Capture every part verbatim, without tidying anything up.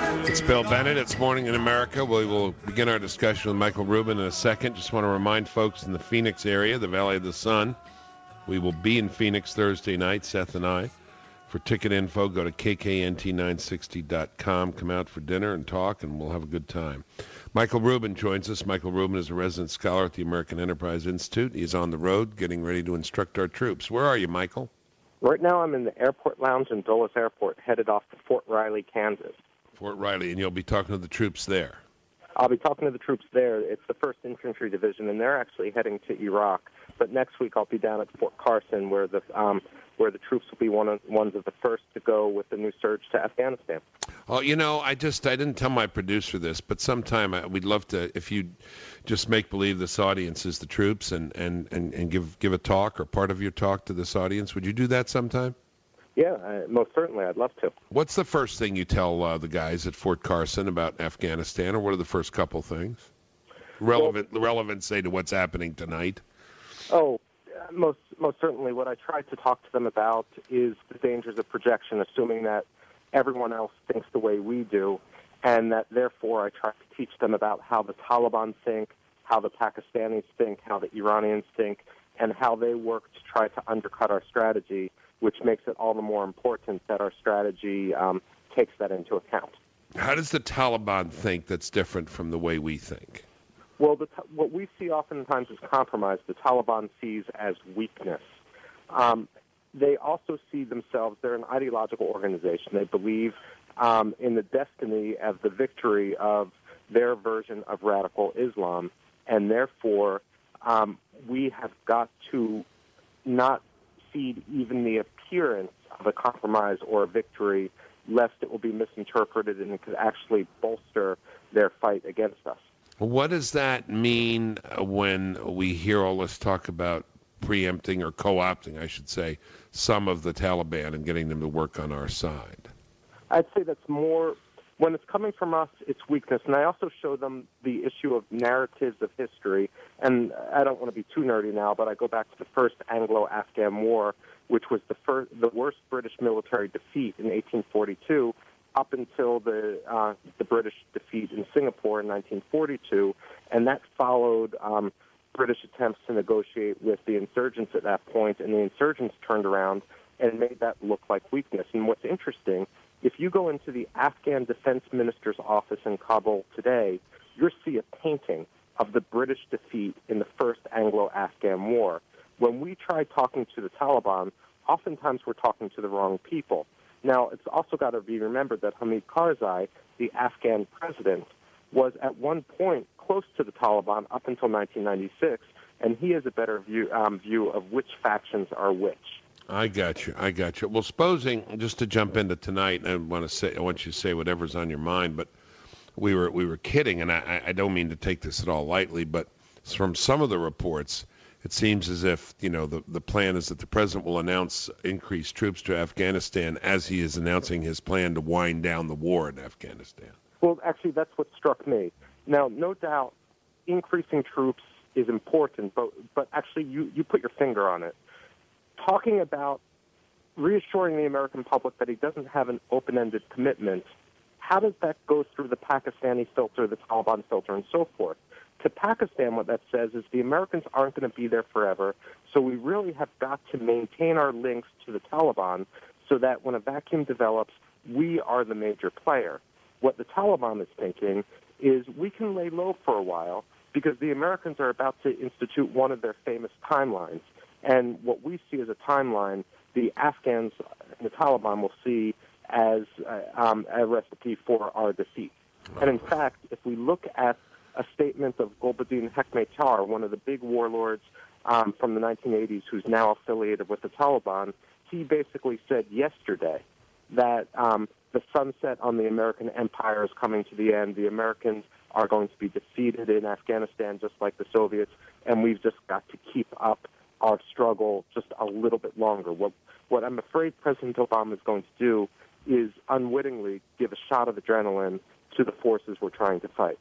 It's Bill Bennett. It's Morning in America. We will begin our discussion with Michael Rubin in a second. Just want to remind folks in the Phoenix area, the Valley of the Sun, we will be in Phoenix Thursday night, Seth and I. For ticket info, go to K K N T nine sixty dot com. Come out for dinner and talk, and we'll have a good time. Michael Rubin joins us. Michael Rubin is a resident scholar at the American Enterprise Institute. He's on the road getting ready to instruct our troops. Where are you, Michael? Right now I'm in the airport lounge in Dulles Airport, headed off to Fort Riley, Kansas. Fort Riley, and you'll be talking to the troops there. I'll be talking to the troops there. It's the first Infantry Division, and they're actually heading to Iraq. But next week I'll be down at Fort Carson, where the um, where the troops will be one of ones of the first to go with the new surge to Afghanistan. Oh, you know, I just I didn't tell my producer this, but sometime I, we'd love to if you just make believe this audience is the troops and, and, and, and give give a talk or part of your talk to this audience. Would you do that sometime? Yeah, uh, most certainly. I'd love to. What's the first thing you tell uh, the guys at Fort Carson about Afghanistan, or what are the first couple things? Relevant, well, relevant, say, to what's happening tonight? Oh, uh, most most certainly. What I try to talk to them about is the dangers of projection, assuming that everyone else thinks the way we do, and that, therefore, I try to teach them about how the Taliban think, how the Pakistanis think, how the Iranians think, and how they work to try to undercut our strategy, which makes it all the more important that our strategy um, takes that into account. How does the Taliban think that's different from the way we think? Well, the, what we see oftentimes as compromise, the Taliban sees as weakness. Um, they also see themselves, they're an ideological organization. They believe um, in the destiny of the victory of their version of radical Islam, and therefore um, we have got to not cede even the appearance of a compromise or a victory, lest it will be misinterpreted and it could actually bolster their fight against us. What does that mean when we hear all this talk about preempting or co-opting, I should say, some of the Taliban and getting them to work on our side? I'd say that's more, when it's coming from us, it's weakness. And I also show them the issue of narratives of history. And I don't want to be too nerdy now, but I go back to the first Anglo-Afghan War, which was the first, the worst British military defeat in eighteen forty-two, up until the uh, the British defeat in Singapore in nineteen forty-two, and that followed um, British attempts to negotiate with the insurgents at that point, and the insurgents turned around and made that look like weakness. And what's interesting, if you go into the Afghan defense minister's office in Kabul today, you'll see a painting of the British defeat in the first Anglo-Afghan War. When we try talking to the Taliban, oftentimes we're talking to the wrong people. Now, it's also got to be remembered that Hamid Karzai, the Afghan president, was at one point close to the Taliban up until nineteen ninety-six, and he has a better view um, view of which factions are which. I got you. I got you. Well, supposing, just to jump into tonight, I want to say, I want you to say whatever's on your mind, but we were we were kidding, and I, I don't mean to take this at all lightly, but from some of the reports, it seems as if, you know, the, the plan is that the president will announce increased troops to Afghanistan as he is announcing his plan to wind down the war in Afghanistan. Well, actually, that's what struck me. Now, no doubt, increasing troops is important, but but actually, you, you put your finger on it. Talking about reassuring the American public that he doesn't have an open-ended commitment, how does that go through the Pakistani filter, the Taliban filter, and so forth? To Pakistan, what that says is the Americans aren't going to be there forever, so we really have got to maintain our links to the Taliban so that when a vacuum develops, we are the major player. What the Taliban is thinking is we can lay low for a while because the Americans are about to institute one of their famous timelines. And what we see as a timeline, the Afghans and the Taliban will see as uh, um, a recipe for our defeat. And in fact, if we look at a statement of Gulbuddin Hekmatyar, one of the big warlords um, from the nineteen eighties who's now affiliated with the Taliban, he basically said yesterday that um, the sunset on the American empire is coming to the end. The Americans are going to be defeated in Afghanistan just like the Soviets, and we've just got to keep up our struggle just a little bit longer. What, what I'm afraid President Obama is going to do is unwittingly give a shot of adrenaline to the forces we're trying to fight.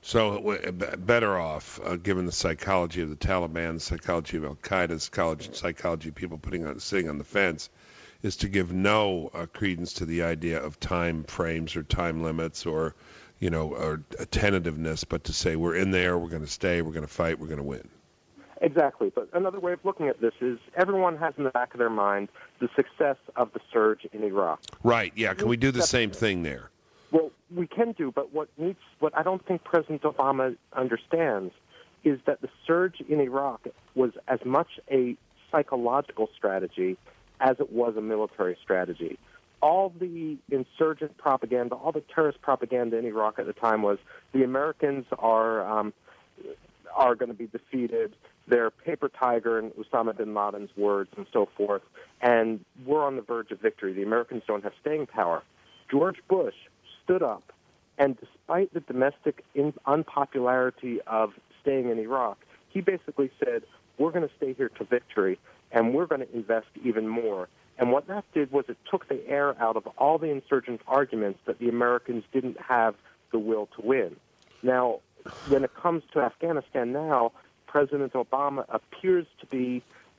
So better off, uh, given the psychology of the Taliban, the psychology of Al-Qaeda, the psychology, psychology of people putting on, sitting on the fence, is to give no uh, credence to the idea of time frames or time limits or, you know, or a tentativeness, but to say we're in there, we're going to stay, we're going to fight, we're going to win. Exactly. But another way of looking at this is everyone has in the back of their mind the success of the surge in Iraq. Right. Yeah. Can we do the same thing there? Well, we can do, but what needs, what I don't think President Obama understands is that the surge in Iraq was as much a psychological strategy as it was a military strategy. All the insurgent propaganda, all the terrorist propaganda in Iraq at the time was the Americans are um, are going to be defeated. They're paper tiger in Osama bin Laden's words and so forth, and we're on the verge of victory. The Americans don't have staying power. George Bush stood up, and despite the domestic in- unpopularity of staying in Iraq, he basically said, we're going to stay here to victory, and we're going to invest even more. And what that did was it took the air out of all the insurgent arguments that the Americans didn't have the will to win. Now, when it comes to Afghanistan now, President Obama appears to be,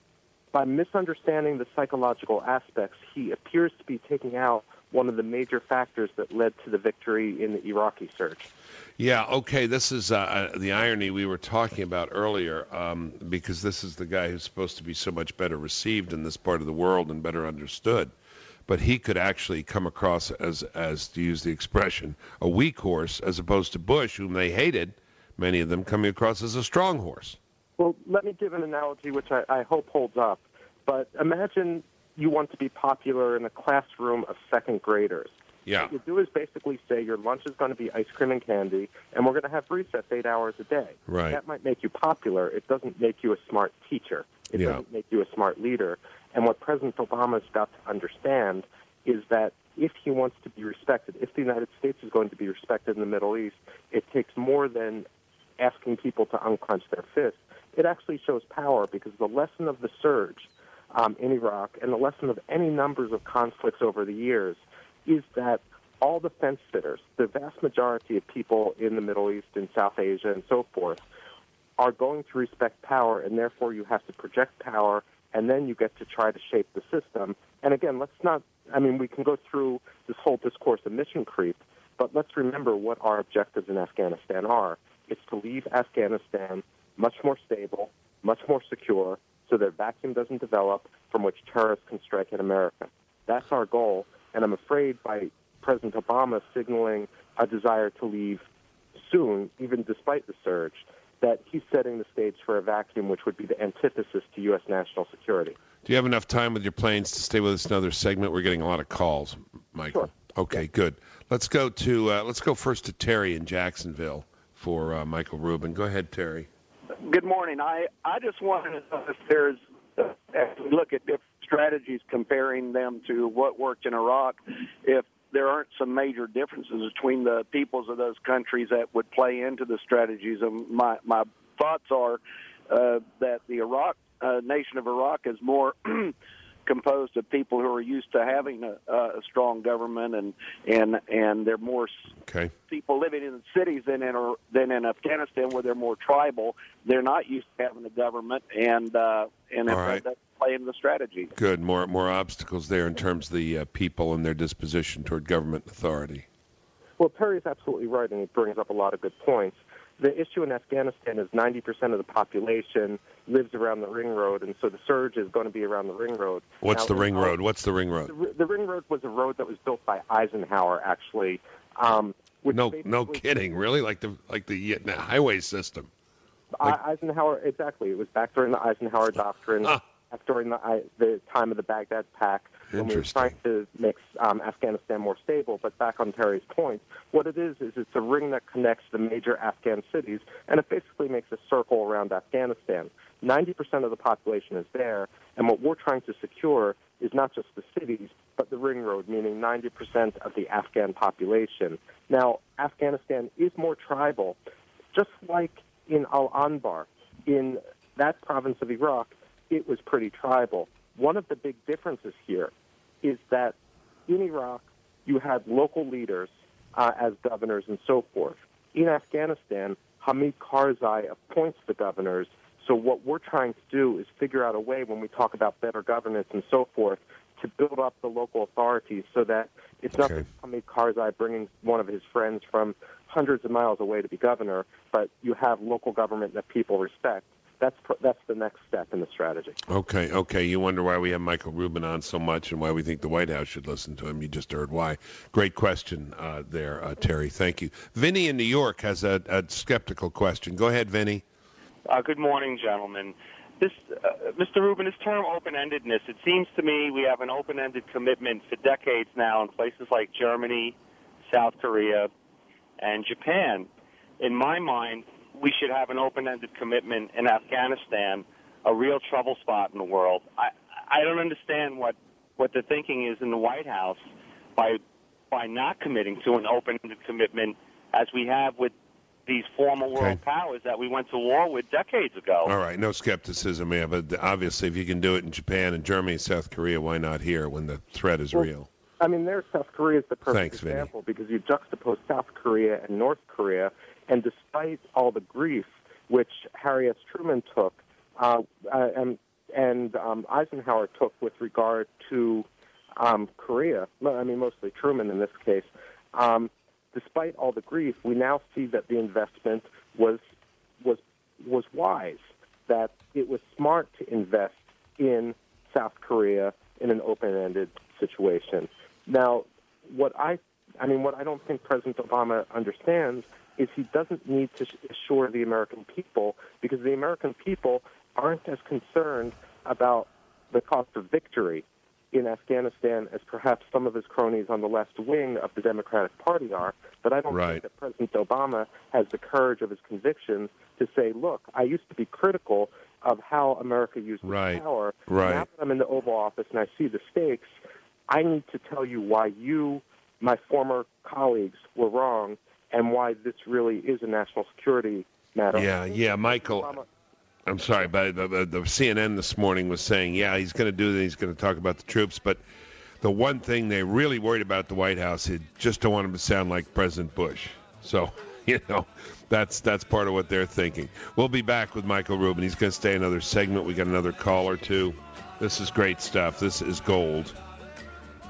by misunderstanding the psychological aspects, he appears to be taking out one of the major factors that led to the victory in the Iraqi surge. Yeah, okay, this is uh, the irony we were talking about earlier, um, because this is the guy who's supposed to be so much better received in this part of the world and better understood. But he could actually come across as, as to use the expression, a weak horse, as opposed to Bush, whom they hated, many of them coming across as a strong horse. Well, let me give an analogy which I, I hope holds up. But imagine you want to be popular in a classroom of second graders. Yeah. What you do is basically say your lunch is going to be ice cream and candy, and we're going to have recess eight hours a day. Right. That might make you popular. It doesn't make you a smart teacher. It Yeah. doesn't make you a smart leader. And what President Obama's got to understand is that if he wants to be respected, if the United States is going to be respected in the Middle East, it takes more than asking people to unclench their fists. It actually shows power, because the lesson of the surge um, in Iraq and the lesson of any numbers of conflicts over the years is that all the fence sitters, the vast majority of people in the Middle East and South Asia and so forth, are going to respect power, and therefore you have to project power, and then you get to try to shape the system. And again, let's not, I mean, we can go through this whole discourse of mission creep, but let's remember what our objectives in Afghanistan are. It's to leave Afghanistan much more stable, much more secure, so that vacuum doesn't develop from which terrorists can strike at America. That's our goal, and I'm afraid by President Obama signaling a desire to leave soon, even despite the surge, that he's setting the stage for a vacuum which would be the antithesis to U S national security. Do you have enough time with your planes to stay with us another segment? We're getting a lot of calls, Michael. Sure. Okay, yeah. Good. Let's go to uh, let's go first to Terry in Jacksonville for uh, Michael Rubin. Go ahead, Terry. Good morning. I, I just wanted to know if there's, uh, as we look at different strategies, comparing them to what worked in Iraq, if there aren't some major differences between the peoples of those countries that would play into the strategies. And my, my thoughts are uh, that the Iraq uh, nation of Iraq is more composed of people who are used to having a, a strong government, and and and they're more okay. people living in the cities than in than in Afghanistan, where they're more tribal. They're not used to having a government, and uh, and if right. that's playing the strategy. Good. More more obstacles there in terms of the uh, people and their disposition toward government authority. Well, Terry's absolutely right, and he brings up a lot of good points. The issue in Afghanistan is ninety percent of the population lives around the ring road, and so the surge is going to be around the ring road. What's now, the ring road? What's the ring road? The, the ring road was a road that was built by Eisenhower, actually. Um, which no, no kidding, really? Like the like the uh, highway system? Like, Eisenhower, exactly. It was back during the Eisenhower Doctrine, ah. back during the the time of the Baghdad Pact, when we were trying to make um, Afghanistan more stable. But back on Terry's point, what it is is it's a ring that connects the major Afghan cities, and it basically makes a circle around Afghanistan. ninety percent of the population is there, and what we're trying to secure is not just the cities, but the ring road, meaning ninety percent of the Afghan population. Now, Afghanistan is more tribal, just like in Al-Anbar. In that province of Iraq, it was pretty tribal. One of the big differences here is that in Iraq, you had local leaders uh, as governors and so forth. In Afghanistan, Hamid Karzai appoints the governors. So what we're trying to do is figure out a way, when we talk about better governance and so forth, to build up the local authorities so that it's not Okay. Hamid Karzai bringing one of his friends from hundreds of miles away to be governor, but you have local government that people respect. That's pr- that's the next step in the strategy. Okay, okay. You wonder why we have Michael Rubin on so much and why we think the White House should listen to him. You just heard why. Great question uh, there, uh, Terry. Thank you. Vinny in New York has a, a skeptical question. Go ahead, Vinny. Uh, good morning, gentlemen. This, uh, Mister Rubin, this term open-endedness, it seems to me we have an open-ended commitment for decades now in places like Germany, South Korea, and Japan. In my mind, we should have an open-ended commitment in Afghanistan, a real trouble spot in the world. I, I don't understand what, what the thinking is in the White House by by not committing to an open-ended commitment as we have with these former world Okay. powers that we went to war with decades ago. All right, no skepticism, yeah, but obviously if you can do it in Japan and Germany and South Korea, why not here when the threat is Well, real? I mean, there's South Korea is the perfect Thanks, Vinny. example because you juxtapose South Korea and North Korea, and despite all the grief which Harry S. Truman took uh, uh, and, and um, Eisenhower took with regard to um, Korea, I mean, mostly Truman in this case, um, despite all the grief, we now see that the investment was was was wise, that it was smart to invest in South Korea in an open-ended situation. Now, what I, I mean, what I don't think President Obama understands is he doesn't need to assure the American people because the American people aren't as concerned about the cost of victory in Afghanistan as perhaps some of his cronies on the left wing of the Democratic Party are. But I don't Right. think that President Obama has the courage of his convictions to say, look, I used to be critical of how America used its Right. power. Right. Now that I'm in the Oval Office and I see the stakes, I need to tell you why you, my former colleagues, were wrong and why this really is a national security matter. Yeah, yeah, Michael. Obama- I'm sorry, but the, the, the C N N this morning was saying, yeah, he's going to do that. He's going to talk about the troops. But the one thing they're really worried about at the White House is just don't want him to sound like President Bush. So, you know, that's that's part of what they're thinking. We'll be back with Michael Rubin. He's going to stay another segment. We got another call or two. This is great stuff. This is gold.